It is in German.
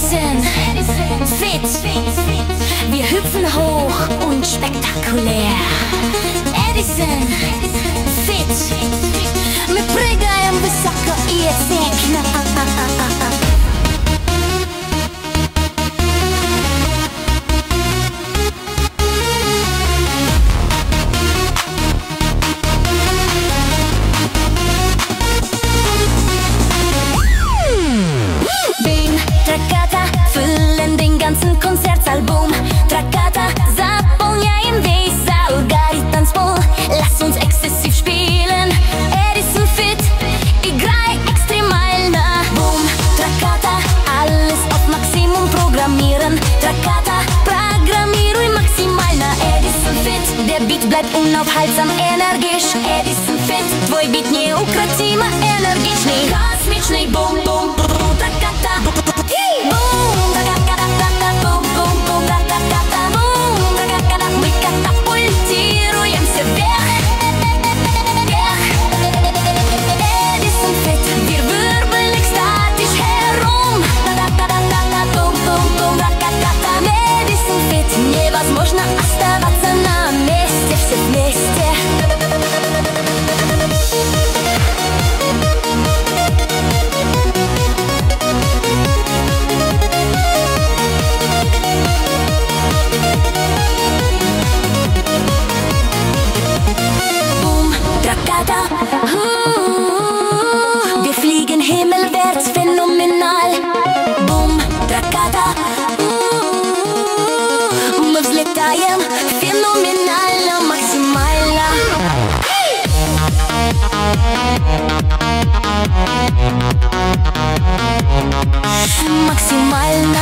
Edison, fit, wir hüpfen hoch und spektakulär. Edison, fit, ми пригаєм високо і ефектно. Ganzen Konzertsaal, boom, Trakata, заполняем весь зал, горит танцпол, lass uns exzessiv spielen. Edison fit, играй экстремально, boom, Trakata, alles auf Maximum programmieren. Trakata, programmiруй максимально. Edison fit, der Beat bleibt unaufhaltsam energisch. Edison fit, твой бит неукротимо энергичный, космичный, boom, boom, boom, Trakata, boom. Мы катапультируемся вверх, вверх. Edison fit, wir wirbeln ekstatisch herum. Edison fit, невозможно оставаться на месте, все вместе. Wir fliegen himmelwärts, phänomenal. Boom, Trakata. Мы взлетаем феноменально, максимально. Максимально.